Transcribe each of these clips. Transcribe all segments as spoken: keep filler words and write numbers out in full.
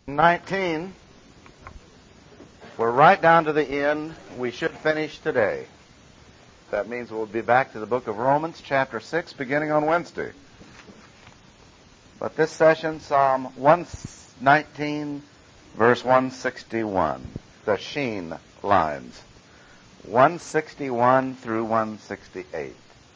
nineteen. We're right down to the end. We should finish today. That means we'll be back to the book of Romans, chapter six, beginning on Wednesday. But this session, Psalm one nineteen, verse one sixty-one, the Sheen lines, one sixty-one through one sixty-eight.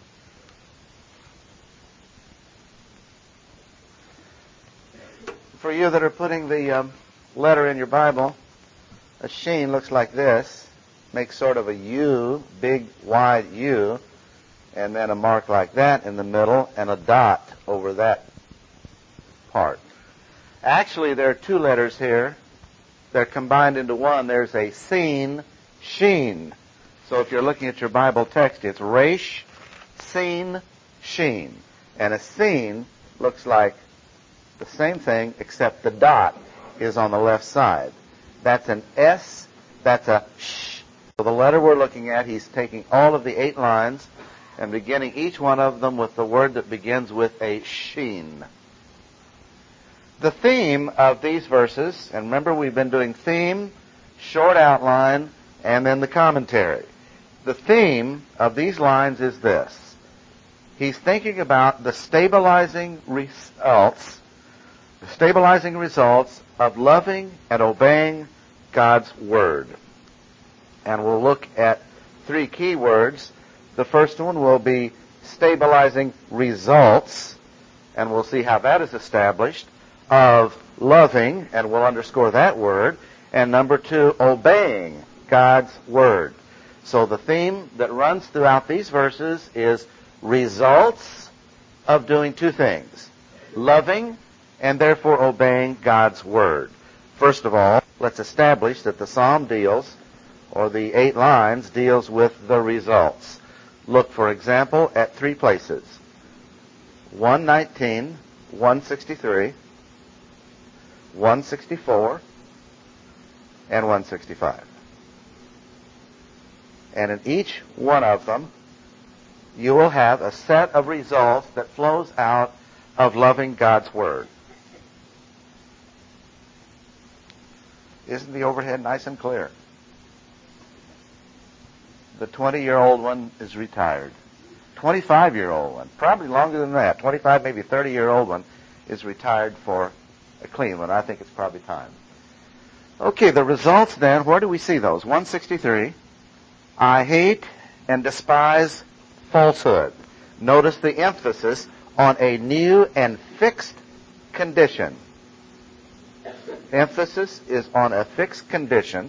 For you that are putting the um, letter in your Bible, a sheen looks like this, makes sort of a U, big, wide U, and then a mark like that in the middle, and a dot over that part. Actually, there are two letters here. They're combined into one. There's a seen, sheen. So if you're looking at your Bible text, it's resh, seen, sheen. And a seen looks like the same thing, except the dot is on the left side. That's an S, that's a sh. So the letter we're looking at, he's taking all of the eight lines and beginning each one of them with the word that begins with a sheen. The theme of these verses, and remember we've been doing theme, short outline, and then the commentary. The theme of these lines is this. He's thinking about the stabilizing results, the stabilizing results of loving and obeying God's Word. And we'll look at three key words. The first one will be stabilizing results, and we'll see how that is established, of loving, and we'll underscore that word, and number two, obeying God's Word. So the theme that runs throughout these verses is results of doing two things, loving and therefore obeying God's Word. First of all, let's establish that the psalm deals, or the eight lines, deals with the results. Look, for example, at three places. one nineteen, one sixty-three, one sixty-four, and one sixty-five. And in each one of them, you will have a set of results that flows out of loving God's Word. Isn't the overhead nice and clear? The twenty-year-old one is retired. twenty-five-year-old one, probably longer than that, twenty-five, maybe thirty-year-old one is retired for a clean one. I think it's probably time. Okay, the results then, where do we see those? one sixty-three, I hate and despise falsehood. Notice the emphasis on a new and fixed condition. Emphasis is on a fixed condition.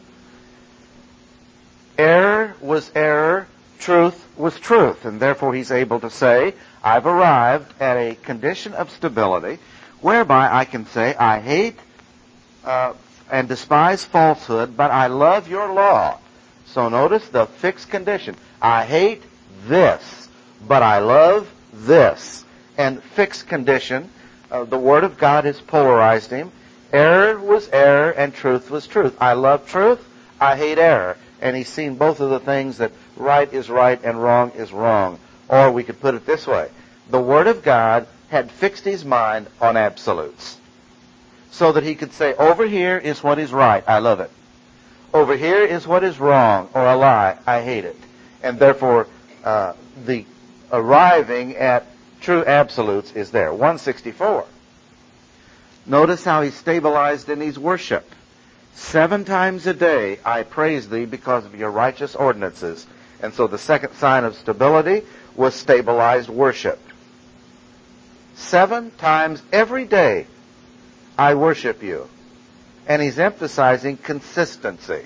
Error was error, truth was truth, and therefore he's able to say, I've arrived at a condition of stability whereby I can say, I hate uh, and despise falsehood, but I love your law. So notice the fixed condition. I hate this, but I love this. And fixed condition, uh, the Word of God has polarized him. Error was error and truth was truth. I love truth, I hate error. And he's seen both of the things, that right is right and wrong is wrong. Or we could put it this way. The Word of God had fixed his mind on absolutes. So that he could say, over here is what is right, I love it. Over here is what is wrong or a lie, I hate it. And therefore, uh, the arriving at true absolutes is there. one sixty-four. Notice how he's stabilized in his worship. Seven times a day I praise thee because of your righteous ordinances. And so the second sign of stability was stabilized worship. Seven times every day I worship you. And he's emphasizing consistency.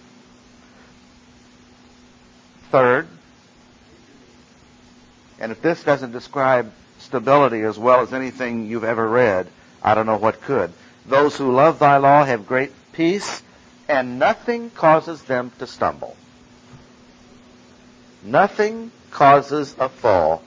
Third, and if this doesn't describe stability as well as anything you've ever read, I don't know what could. Those who love thy law have great peace, and nothing causes them to stumble. Nothing causes a fall.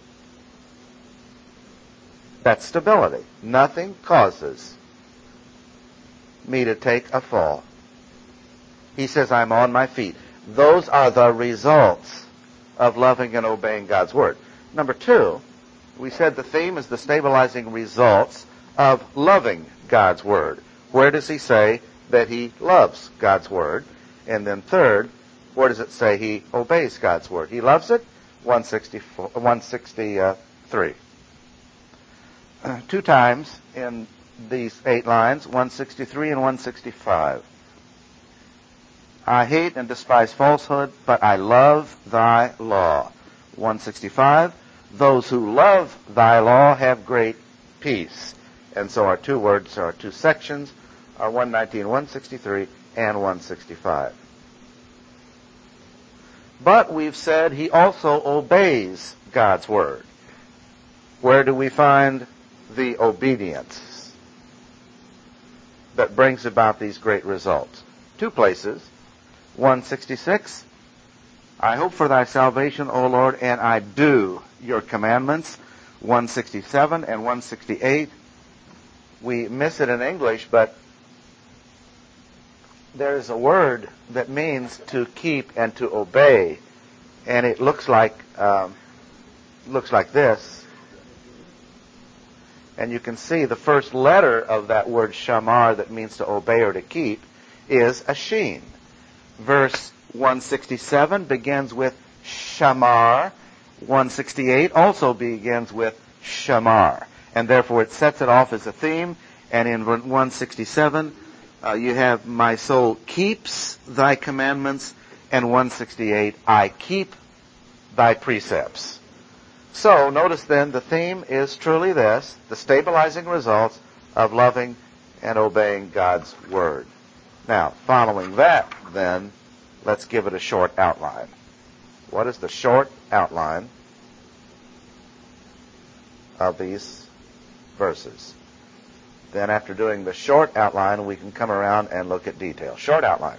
That's stability. Nothing causes me to take a fall. He says, I'm on my feet. Those are the results of loving and obeying God's Word. Number two, we said the theme is the stabilizing results of loving God's Word. where does he say that he loves God's Word? And then third, where does it say he obeys God's Word? He loves it, one sixty-four, one sixty-three. Uh, two times in these eight lines, one sixty-three and one sixty-five. I hate and despise falsehood, but I love thy law. one sixty-five. Those who love thy law have great peace. And so our two words, our two sections, are one nineteen, one sixty-three, and one sixty-five. But we've said he also obeys God's Word. Where do we find the obedience that brings about these great results? Two places. one sixty-six, I hope for thy salvation, O Lord, and I do your commandments. one sixty-seven and one sixty-eight. We miss it in English, but there's a word that means to keep and to obey, and it looks like um, looks like this. And you can see the first letter of that word shamar, that means to obey or to keep, is a sheen. Verse one sixty-seven begins with shamar. one sixty-eight also begins with shamar. And therefore it sets it off as a theme. And in one sixty-seven, uh, you have my soul keeps thy commandments. And one sixty-eight, I keep thy precepts. So notice then the theme is truly this, the stabilizing results of loving and obeying God's Word. Now, following that, then, let's give it a short outline. What is the short outline of these verses? Then after doing the short outline, we can come around and look at detail. Short outline.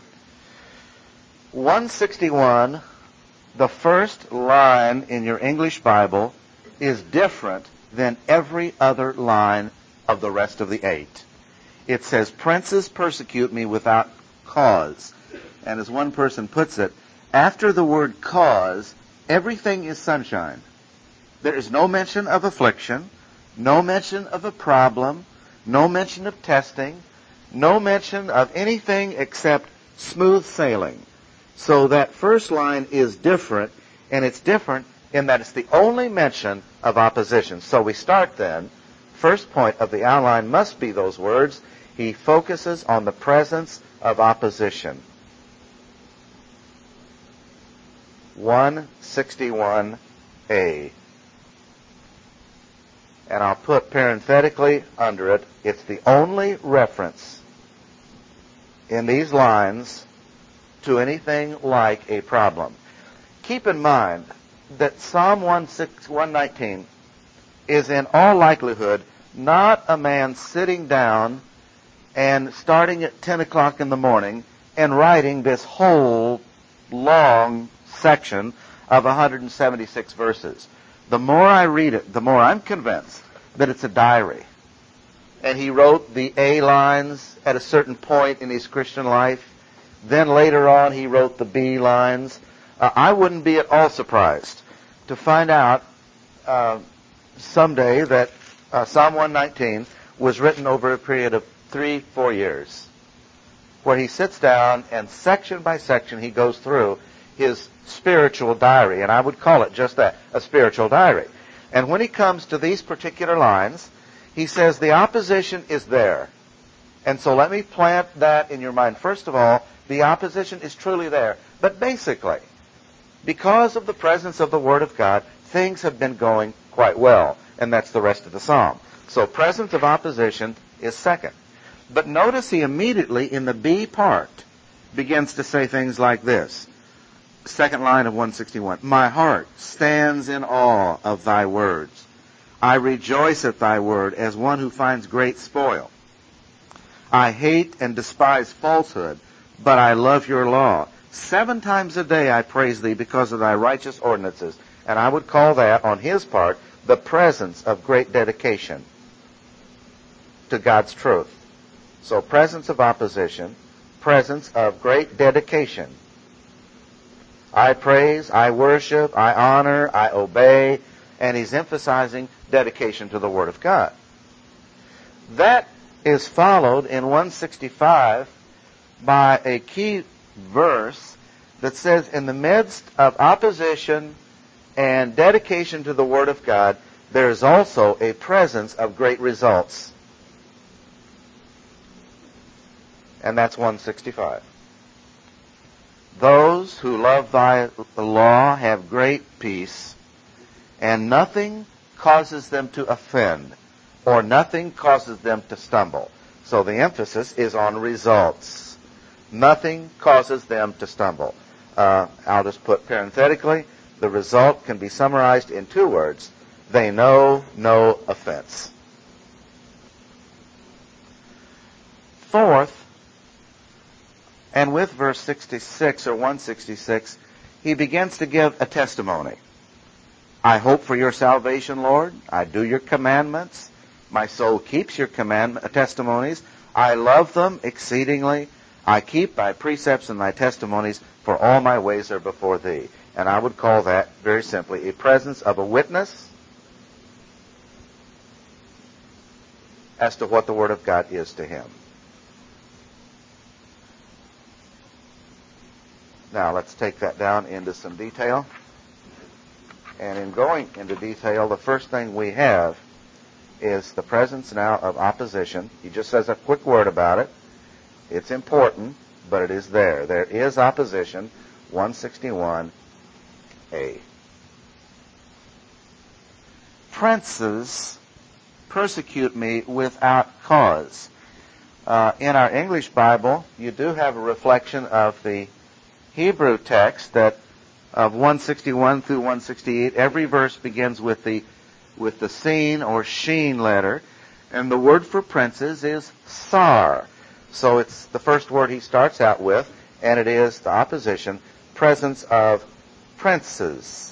one sixty-one, the first line in your English Bible, is different than every other line of the rest of the eight. It says, princes persecute me without cause. And as one person puts it, after the word cause, everything is sunshine. There is no mention of affliction, no mention of a problem, no mention of testing, no mention of anything except smooth sailing. So that first line is different, and it's different in that it's the only mention of opposition. So we start then, first point of the outline must be those words. He focuses on the presence of opposition. one sixty-one A. And I'll put parenthetically under it, it's the only reference in these lines to anything like a problem. Keep in mind that Psalm one nineteen is in all likelihood not a man sitting down and starting at ten o'clock in the morning and writing this whole long section of one hundred seventy-six verses. The more I read it, the more I'm convinced that it's a diary. And he wrote the A lines at a certain point in his Christian life. Then later on he wrote the B lines. Uh, I wouldn't be at all surprised to find out uh, someday that uh, Psalm one nineteen was written over a period of three, four years, where he sits down and section by section he goes through his spiritual diary, and I would call it just that, a spiritual diary. And when he comes to these particular lines, he says the opposition is there. And so let me plant that in your mind. First of all, the opposition is truly there. But basically, because of the presence of the Word of God, things have been going quite well. And that's the rest of the psalm. So presence of opposition is second. But notice he immediately, in the B part, begins to say things like this. Second line of one sixty-one. My heart stands in awe of thy words. I rejoice at thy word as one who finds great spoil. I hate and despise falsehood, but I love your law. Seven times a day I praise thee because of thy righteous ordinances. And I would call that, on his part, the presence of great dedication to God's truth. So presence of opposition, presence of great dedication. I praise, I worship, I honor, I obey, and he's emphasizing dedication to the Word of God. That is followed in one sixty-five by a key verse that says, in the midst of opposition and dedication to the Word of God, there is also a presence of great results. And that's one sixty-five. Those who love thy law have great peace, and nothing causes them to offend, or nothing causes them to stumble. So the emphasis is on results. Nothing causes them to stumble. Uh, I'll just put parenthetically, the result can be summarized in two words. They know no offense. Fourth, and with verse sixty-six or one sixty-six, he begins to give a testimony. I hope for your salvation, Lord. I do your commandments. My soul keeps your command testimonies. I love them exceedingly. I keep thy precepts and thy testimonies, for all my ways are before thee. And I would call that, very simply, a presence of a witness as to what the Word of God is to him. Now, let's take that down into some detail. And in going into detail, the first thing we have is the presence now of opposition. He just says a quick word about it. It's important, but it is there. There is opposition. one sixty-one A. Princes persecute me without cause. Uh, in our English Bible, you do have a reflection of the Hebrew text that of one sixty-one through one sixty-eight, every verse begins with the with the seen or sheen letter, and the word for princes is sar. So it's the first word he starts out with, and it is the opposition, presence of princes.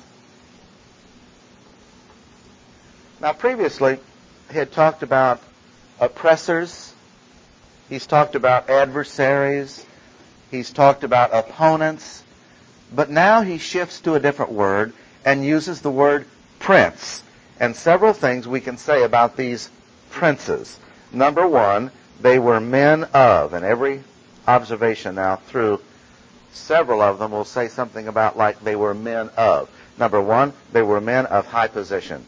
Now previously, he had talked about oppressors, he's talked about adversaries, he's talked about opponents, but now he shifts to a different word and uses the word prince. And several things we can say about these princes. Number one, they were men of, and every observation now through several of them will say something about like they were men of. Number one, they were men of high position.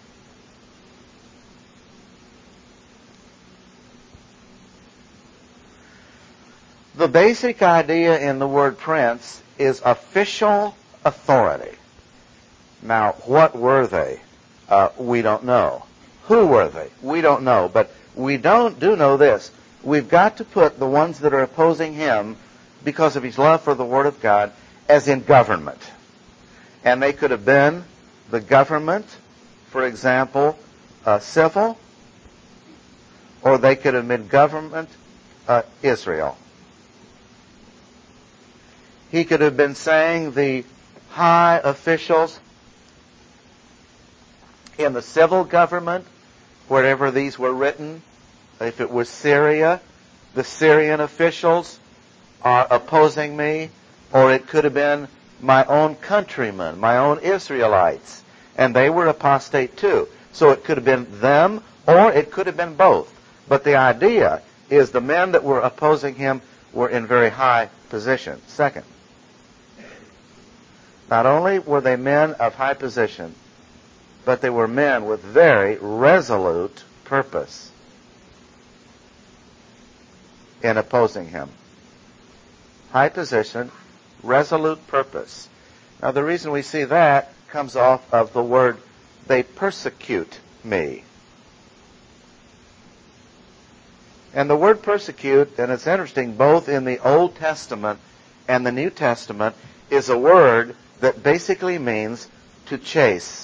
The basic idea in the word prince is official authority. Now, what were they? Uh, we don't know. Who were they? We don't know. But we don't do know this. We've got to put the ones that are opposing him because of his love for the Word of God as in government. And they could have been the government, for example, uh, civil, or they could have been government uh, Israel. He could have been saying the high officials in the civil government, wherever these were written. If it was Syria, the Syrian officials are opposing me, or it could have been my own countrymen, my own Israelites, and they were apostate too. So it could have been them, or it could have been both. But the idea is the men that were opposing him were in very high position. Second, not only were they men of high position, but they were men with very resolute purpose in opposing him. High position, resolute purpose. Now the reason we see that comes off of the word, they persecute me. And the word persecute, and it's interesting, both in the Old Testament and the New Testament, is a word that basically means to chase.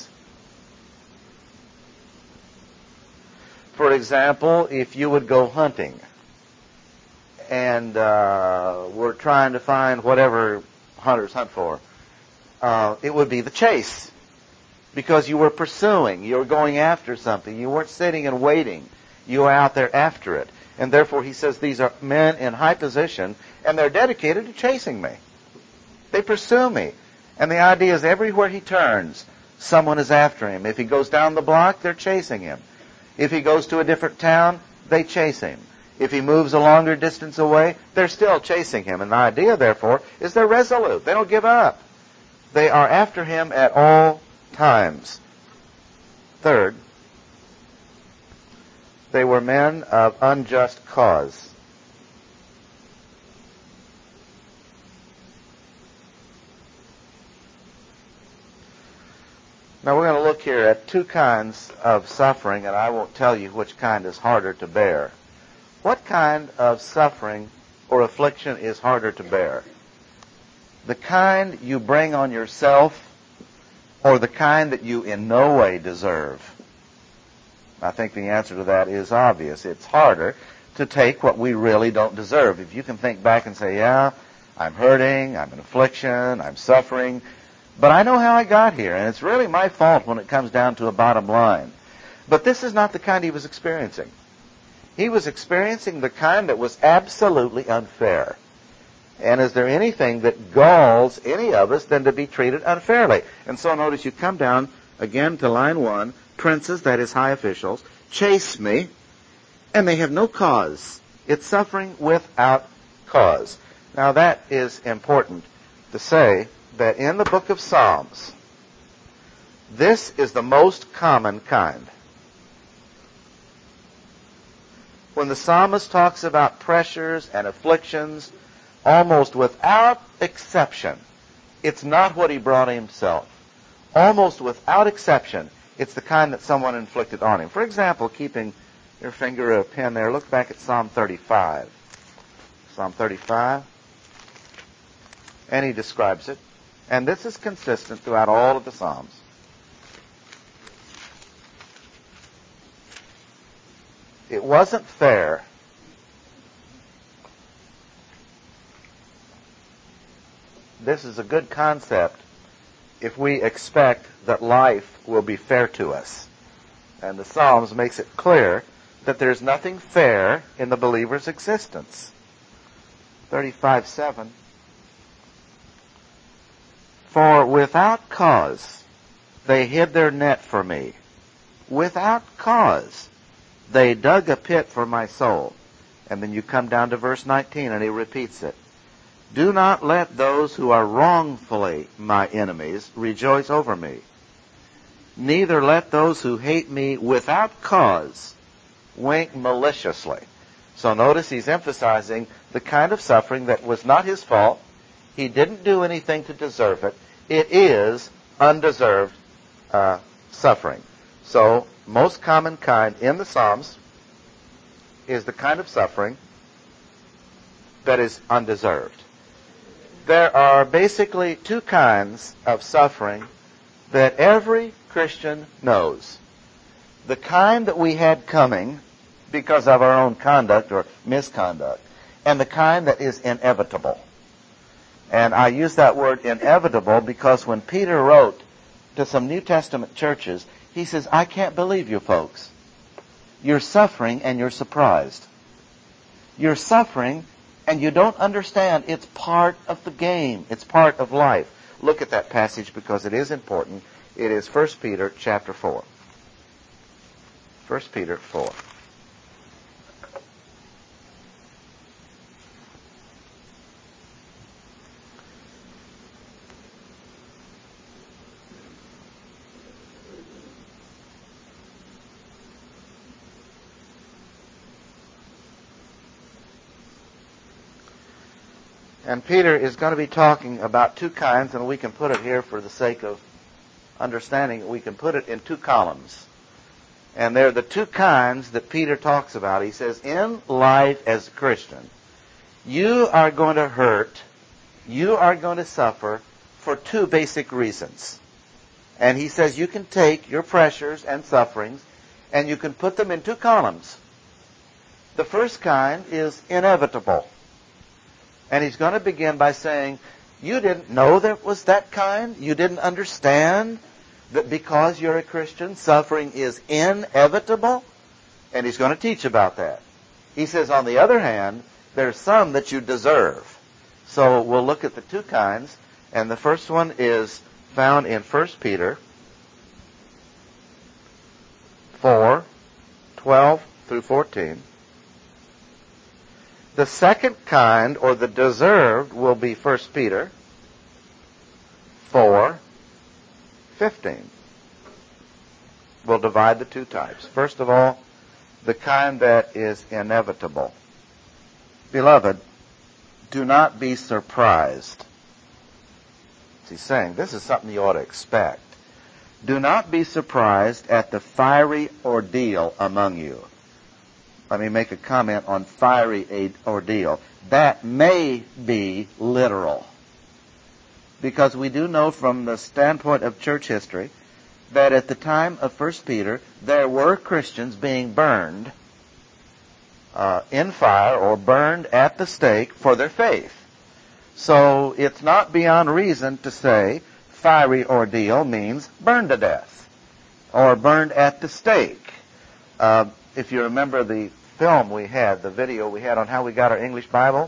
For example, if you would go hunting and uh, we're trying to find whatever hunters hunt for, uh, it would be the chase, because you were pursuing, you were going after something. You weren't sitting and waiting. You were out there after it. And therefore he says these are men in high position, and they're dedicated to chasing me. They pursue me. And the idea is everywhere he turns, someone is after him. If he goes down the block, they're chasing him. If he goes to a different town, they chase him. If he moves a longer distance away, they're still chasing him. And the idea, therefore, is they're resolute. They don't give up. They are after him at all times. Third, they were men of unjust cause. Now we're going to look here at two kinds of suffering, and I won't tell you which kind is harder to bear. What kind of suffering or affliction is harder to bear? The kind you bring on yourself, or the kind that you in no way deserve? I think the answer to that is obvious. It's harder to take what we really don't deserve. If you can think back and say, yeah, I'm hurting, I'm in affliction, I'm suffering, but I know how I got here, and it's really my fault when it comes down to a bottom line. But this is not the kind he was experiencing. He was experiencing the kind that was absolutely unfair. And is there anything that galls any of us than to be treated unfairly? And so notice you come down again to line one. Princes, that is high officials, chase me, and they have no cause. It's suffering without cause. Now that is important to say that in the book of Psalms, this is the most common kind. When the psalmist talks about pressures and afflictions, almost without exception, it's not what he brought himself. Almost without exception, it's the kind that someone inflicted on him. For example, keeping your finger or a pen there, look back at Psalm thirty-five. Psalm thirty-five. And he describes it. And this is consistent throughout all of the Psalms. It wasn't fair. This is a good concept if we expect that life will be fair to us. And the Psalms makes it clear that there's nothing fair in the believer's existence. thirty-five seven. For without cause they hid their net for me. Without cause they dug a pit for my soul. And then you come down to verse nineteen and he repeats it. Do not let those who are wrongfully my enemies rejoice over me. Neither let those who hate me without cause wink maliciously. So notice he's emphasizing the kind of suffering that was not his fault. He didn't do anything to deserve it. It is undeserved uh, suffering. So most common kind in the Psalms is the kind of suffering that is undeserved. There are basically two kinds of suffering that every Christian knows. The kind that we had coming because of our own conduct or misconduct, and the kind that is inevitable. And I use that word inevitable because when Peter wrote to some New Testament churches, he says, I can't believe you folks. You're suffering and you're surprised. You're suffering and you don't understand. It's part of the game. It's part of life. Look at that passage because it is important. It is First Peter chapter four. First Peter four. And Peter is going to be talking about two kinds, and we can put it here for the sake of understanding. We can put it in two columns. And they're the two kinds that Peter talks about. He says, in life as a Christian, you are going to hurt, you are going to suffer for two basic reasons. And he says you can take your pressures and sufferings and you can put them in two columns. The first kind is inevitable. And he's going to begin by saying, you didn't know there was that kind? You didn't understand that because you're a Christian, suffering is inevitable? And he's going to teach about that. He says, on the other hand, there's some that you deserve. So we'll look at the two kinds. And the first one is found in First Peter four, twelve through fourteen. The second kind, or the deserved, will be First Peter four fifteen. We'll divide the two types. First of all, the kind that is inevitable. Beloved, do not be surprised. He's saying this is something you ought to expect. Do not be surprised at the fiery ordeal among you. Let me make a comment on fiery ordeal. That may be literal. Because we do know from the standpoint of church history that at the time of First Peter, there were Christians being burned uh, in fire or burned at the stake for their faith. So it's not beyond reason to say fiery ordeal means burned to death or burned at the stake. Uh, if you remember the film we had, the video we had on how we got our English Bible,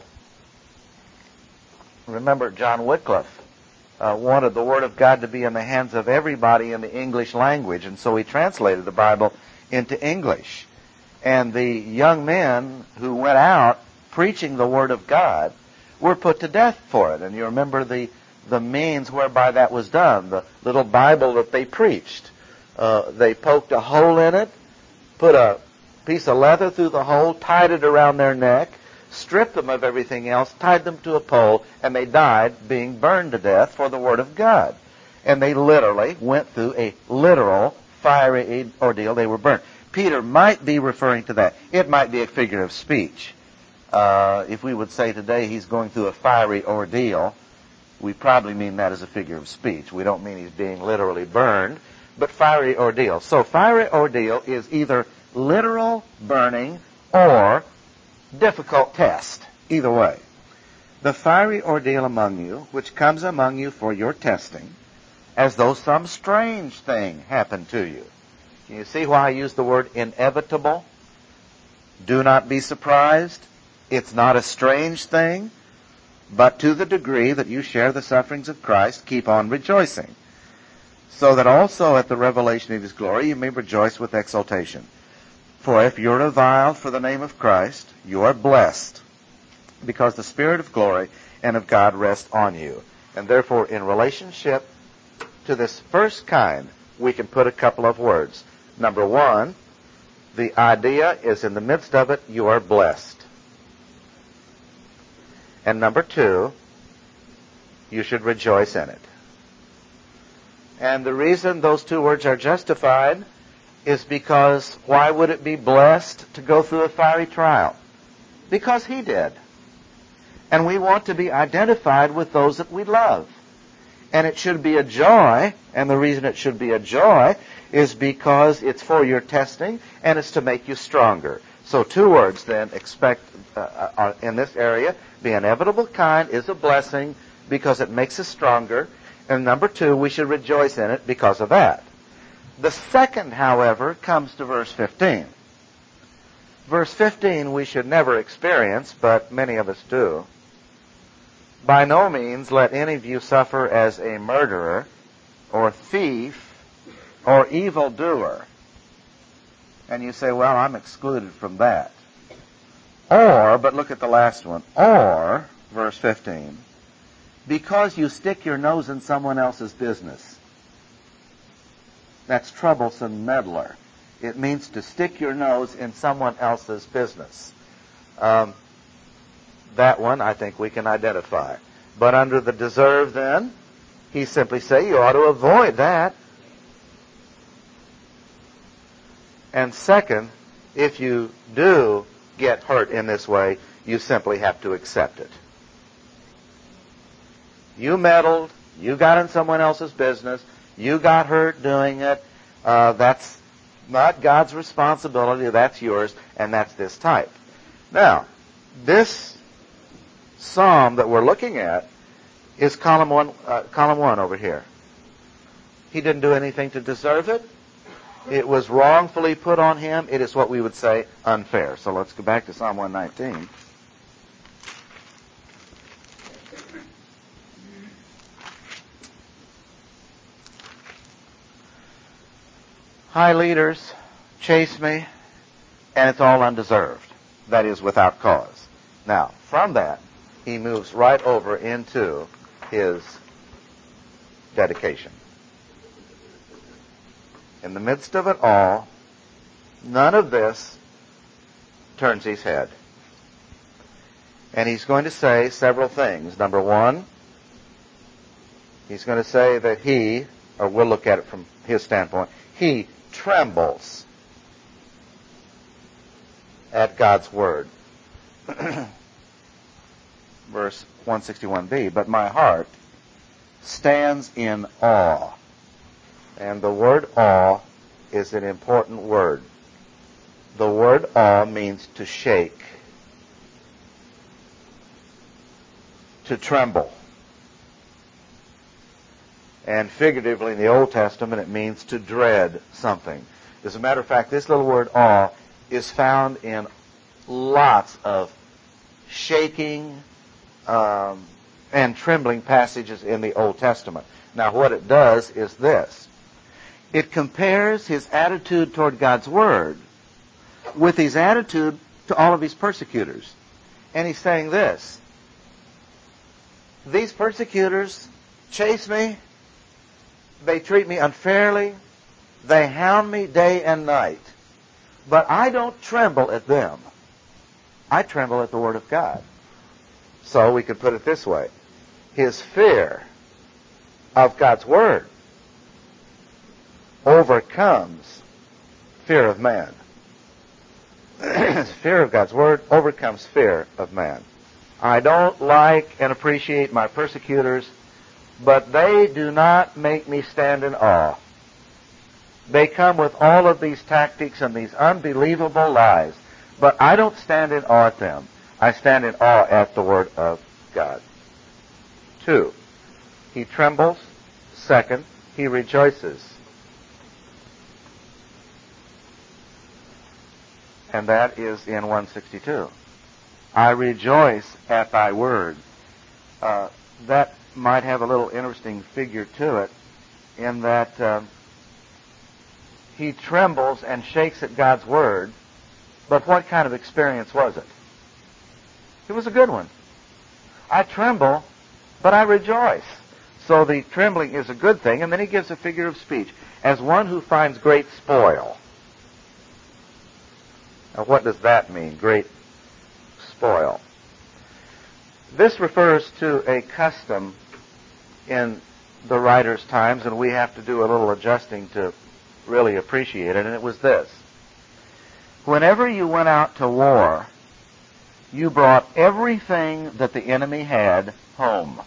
remember John Wycliffe uh, wanted the Word of God to be in the hands of everybody in the English language, and so he translated the Bible into English. And the young men who went out preaching the Word of God were put to death for it. And you remember the, the means whereby that was done, the little Bible that they preached. Uh, they poked a hole in it, put a piece of leather through the hole, tied it around their neck, stripped them of everything else, tied them to a pole, and they died being burned to death for the Word of God. And they literally went through a literal fiery ordeal. They were burned. Peter might be referring to that. It might be a figure of speech. Uh, if we would say today he's going through a fiery ordeal, we probably mean that as a figure of speech. We don't mean he's being literally burned, but fiery ordeal. So fiery ordeal is either literal burning or difficult test. Either way. The fiery ordeal among you, which comes among you for your testing, as though some strange thing happened to you. Can you see why I use the word inevitable? Do not be surprised. It's not a strange thing, but to the degree that you share the sufferings of Christ, keep on rejoicing, so that also at the revelation of his glory you may rejoice with exultation. For if you're reviled for the name of Christ, you are blessed, because the Spirit of glory and of God rests on you. And therefore, in relationship to this first kind, we can put a couple of words. Number one, the idea is in the midst of it, you are blessed. And number two, you should rejoice in it. And the reason those two words are justified is because why would it be blessed to go through a fiery trial? Because he did. And we want to be identified with those that we love. And it should be a joy, and the reason it should be a joy is because it's for your testing and it's to make you stronger. So two words then, expect uh, uh, in this area, the inevitable kind is a blessing because it makes us stronger. And number two, we should rejoice in it because of that. The second, however, comes to verse fifteen. Verse fifteen we should never experience, but many of us do. By no means let any of you suffer as a murderer or thief or evildoer. And you say, well, I'm excluded from that. Or, but look at the last one, or, verse fifteen, because you stick your nose in someone else's business. That's troublesome meddler. It means to stick your nose in someone else's business. Um, that one I think we can identify. But under the deserve then, he simply say you ought to avoid that. And second, if you do get hurt in this way, you simply have to accept it. You meddled, you got in someone else's business, you got hurt doing it, uh, that's not God's responsibility, that's yours, and that's this type. Now, this psalm that we're looking at is column one, uh, column one over here. He didn't do anything to deserve it. It was wrongfully put on him. It is what we would say unfair. So let's go back to Psalm one nineteen. High leaders chase me, and it's all undeserved. That is, without cause. Now, from that, he moves right over into his dedication. In the midst of it all, none of this turns his head. And he's going to say several things. Number one, he's going to say that he, or we'll look at it from his standpoint, he trembles at God's word. Verse one sixty-one b, but my heart stands in awe. And the word awe is an important word. The word awe means to shake, to tremble. And figuratively in the Old Testament it means to dread something. As a matter of fact, this little word awe is found in lots of shaking um, and trembling passages in the Old Testament. Now what it does is this. It compares his attitude toward God's word with his attitude to all of his persecutors. And he's saying this: these persecutors chase me, they treat me unfairly, they hound me day and night, but I don't tremble at them. I tremble at the word of God. So we could put it this way: his fear of God's word overcomes fear of man. Fear of God's word overcomes fear of man. I don't like and appreciate my persecutors, but they do not make me stand in awe. They come with all of these tactics and these unbelievable lies, but I don't stand in awe at them. I stand in awe at the word of God. Two, he trembles. Second, he rejoices. And that is in one sixty-two. I rejoice at thy word. Uh, that might have a little interesting figure to it, in that um, he trembles and shakes at God's word, but what kind of experience was it? It was a good one. I tremble, but I rejoice. So the trembling is a good thing, and then he gives a figure of speech. As one who finds great spoil. Now what does that mean, great spoil? This refers to a custom in the writer's times, and we have to do a little adjusting to really appreciate it, and it was this. Whenever you went out to war, you brought everything that the enemy had home.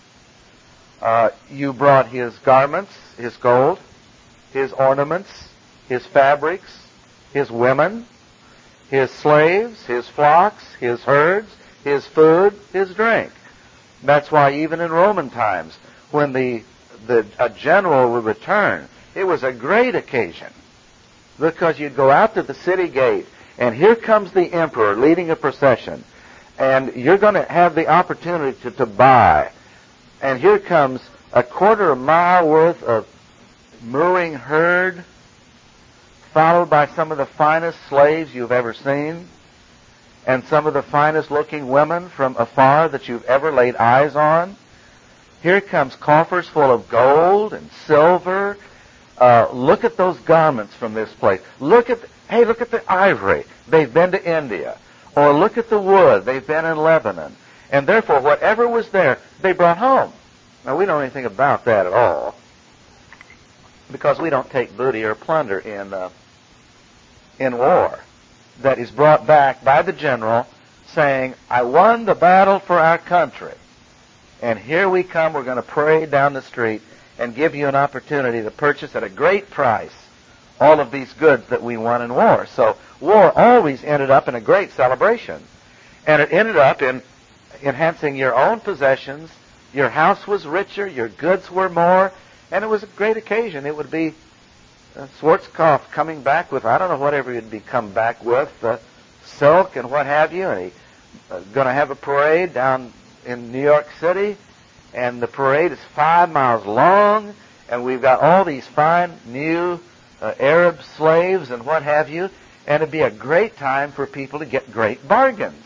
Uh, you brought his garments, his gold, his ornaments, his fabrics, his women, his slaves, his flocks, his herds, his food, his drink. That's why even in Roman times, when the, the a general would return, it was a great occasion, because you'd go out to the city gate, and here comes the emperor leading a procession, and you're going to have the opportunity to, to buy. And here comes a quarter mile worth of mooring herd, followed by some of the finest slaves you've ever seen, and some of the finest looking women from afar that you've ever laid eyes on. Here comes coffers full of gold and silver. Uh, look at those garments from this place. Look at, the, hey, look at the ivory. They've been to India. Or look at the wood. They've been in Lebanon. And therefore, whatever was there, they brought home. Now, we don't know anything about that at all, because we don't take booty or plunder in uh, in war. That is brought back by the general saying, I won the battle for our country. And here we come, we're going to parade down the street and give you an opportunity to purchase at a great price all of these goods that we won in war. So war always ended up in a great celebration. And it ended up in enhancing your own possessions. Your house was richer, your goods were more, and it was a great occasion. It would be uh, Schwarzkopf coming back with, I don't know, whatever he'd be come back with, uh, silk and what have you, and he uh, going to have a parade down in New York City, and the parade is five miles long, and we've got all these fine new uh, Arab slaves and what have you, and it'd be a great time for people to get great bargains.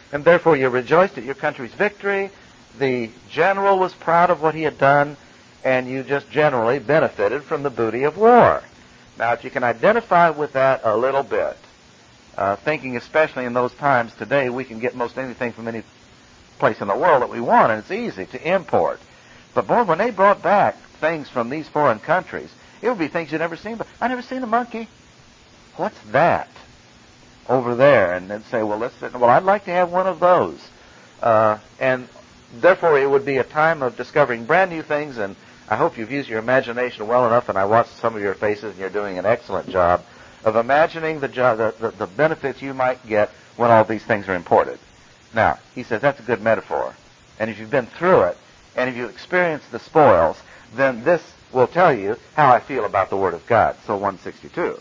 And therefore you rejoiced at your country's victory. The general was proud of what he had done, and you just generally benefited from the booty of war. Now, if you can identify with that a little bit, uh, thinking especially in those times today, we can get most anything from any place in the world that we want, and it's easy to import. But boy, when they brought back things from these foreign countries, it would be things you'd never seen. But I never seen a monkey. What's that over there? And they'd say, well, let's. Well, I'd like to have one of those. Uh, and therefore, it would be a time of discovering brand new things. And I hope you've used your imagination well enough. And I watched some of your faces, and you're doing an excellent job of imagining the, jo- the, the, the benefits you might get when all these things are imported. Now, he says that's a good metaphor. And if you've been through it, and if you experience the spoils, then this will tell you how I feel about the Word of God. So one sixty-two.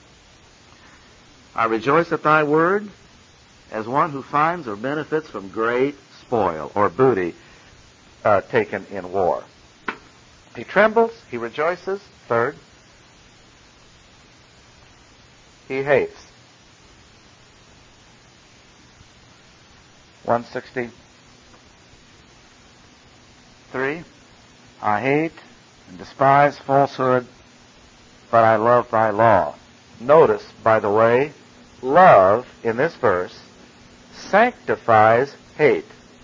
I rejoice at thy word as one who finds or benefits from great spoil or booty uh, taken in war. He trembles, he rejoices. Third, he hates. one sixty-three. I hate and despise falsehood, but I love thy law. Notice, by the way, love in this verse sanctifies hate.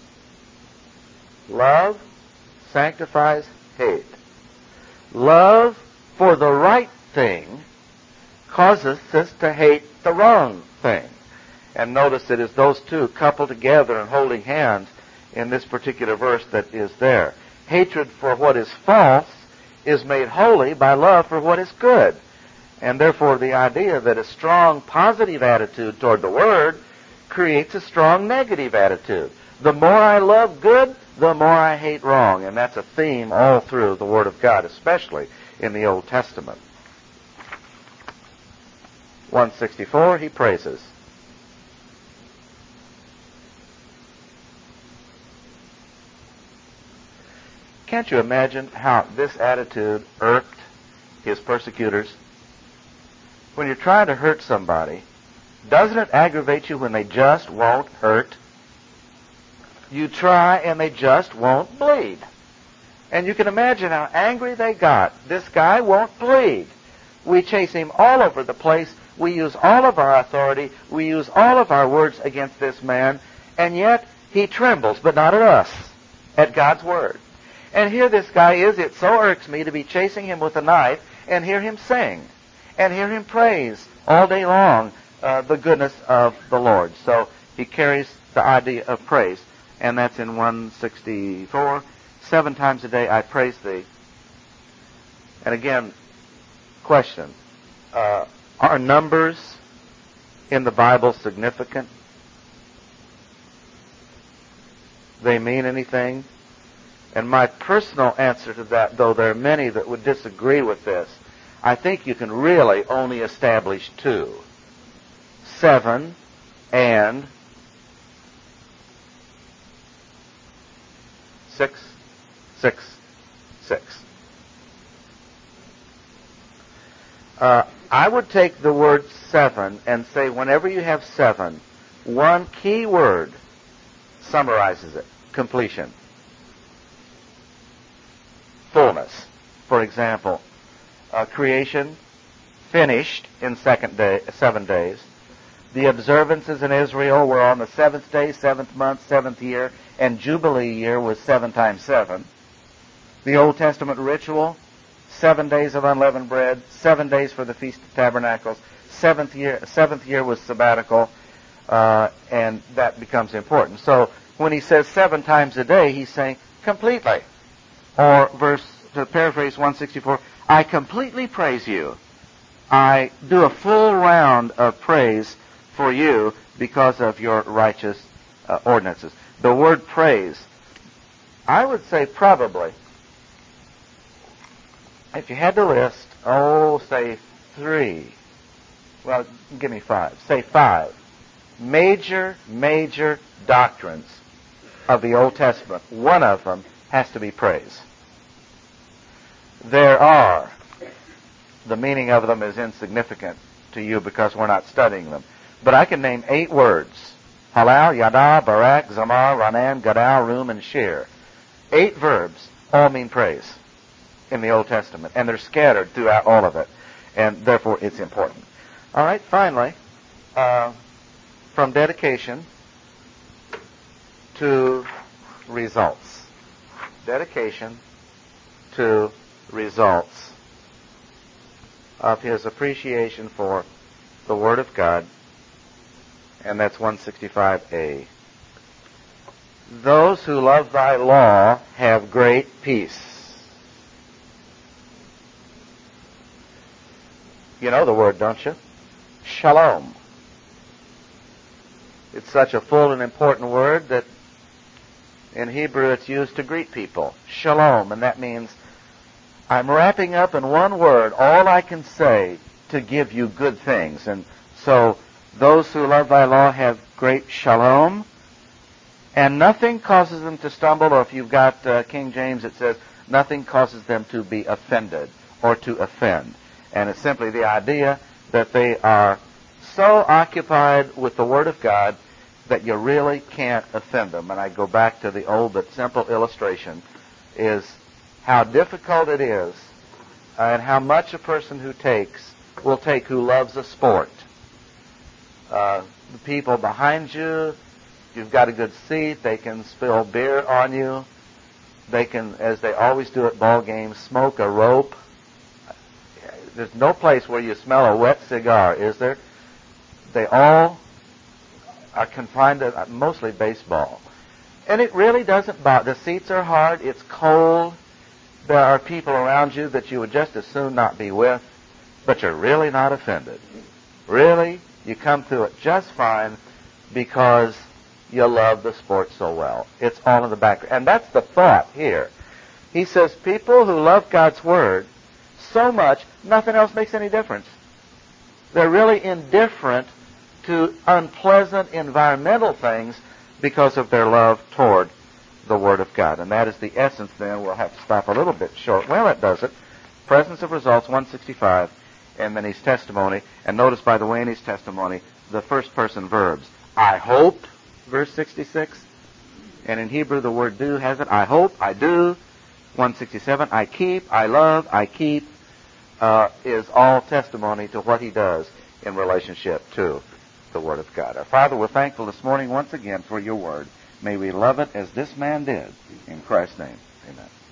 Love sanctifies hate. Love for the right thing causes us to hate the wrong thing. And notice it is those two coupled together and holding hands in this particular verse that is there. Hatred for what is false is made holy by love for what is good. And therefore the idea that a strong positive attitude toward the Word creates a strong negative attitude. The more I love good, the more I hate wrong. And that's a theme all through the Word of God, especially in the Old Testament. one sixty-four, he praises. Can't you imagine how this attitude irked his persecutors? When you're trying to hurt somebody, doesn't it aggravate you when they just won't hurt? You try and they just won't bleed. And you can imagine how angry they got. This guy won't bleed. We chase him all over the place. We use all of our authority. We use all of our words against this man. And yet he trembles, but not at us, at God's word. And here this guy is. It so irks me to be chasing him with a knife and hear him sing and hear him praise all day long uh, the goodness of the Lord. So he carries the idea of praise, and that's in one sixty-four. Seven times a day I praise thee. And again, question. Uh, are numbers in the Bible significant? They mean anything? And my personal answer to that, though there are many that would disagree with this, I think you can really only establish two. Seven and six, six, six. Uh, I would take the word seven and say whenever you have seven, one key word summarizes it. Completion. Fullness. For example, uh, creation finished in second day, seven days. The observances in Israel were on the seventh day, seventh month, seventh year, and Jubilee year was seven times seven. The Old Testament ritual, seven days of unleavened bread, seven days for the Feast of Tabernacles. Seventh year, seventh year was sabbatical, uh, and that becomes important. So when he says seven times a day, he's saying completely. Or verse, to paraphrase one sixty-four, I completely praise you. I do a full round of praise for you because of your righteous uh, ordinances. The word praise, I would say probably, if you had to list, oh, say three, well, give me five, say five, major, major doctrines of the Old Testament, one of them has to be praise. There are, the meaning of them is insignificant to you because we're not studying them, but I can name eight words Halal, Yada, Barak, Zamar, Ranan, Gadal, Rum, and Shir. Eight verbs all mean praise in the Old Testament, and they're scattered throughout all of it, and therefore it's important. All right, finally, uh, from dedication to results. Dedication to results of his appreciation for the Word of God, and that's one sixty-five A. Those who love thy law have great peace. You know the word, don't you? Shalom. It's such a full and important word that in Hebrew it's used to greet people. Shalom, and that means I'm wrapping up in one word all I can say to give you good things. And so those who love thy law have great shalom, and nothing causes them to stumble, or if you've got uh, King James, it says nothing causes them to be offended or to offend. And it's simply the idea that they are so occupied with the Word of God that you really can't offend them. And I go back to the old but simple illustration, is how difficult it is uh, and how much a person who takes will take who loves a sport. Uh, the people behind you, you've got a good seat, they can spill beer on you. They can, as they always do at ball games, smoke a rope. There's no place where you smell a wet cigar, is there? They all are confined to mostly baseball. And it really doesn't bother. The seats are hard. It's cold. There are people around you that you would just as soon not be with, but you're really not offended. Really, you come through it just fine because you love the sport so well. It's all in the background. And that's the thought here. He says people who love God's Word so much, nothing else makes any difference. They're really indifferent to unpleasant environmental things because of their love toward the Word of God. And that is the essence then. We'll have to stop a little bit short. Well, it does it. Presence of results, one sixty-five, and then his testimony. And notice, by the way, in his testimony, the first person verbs. I hoped, verse sixty-six. And in Hebrew, the word do has it. I hope, I do. one sixty-seven, I keep, I love, I keep, uh, is all testimony to what he does in relationship to the Word of God. Our Father, we're thankful this morning once again for your Word. May we love it as this man did. In Christ's name, amen.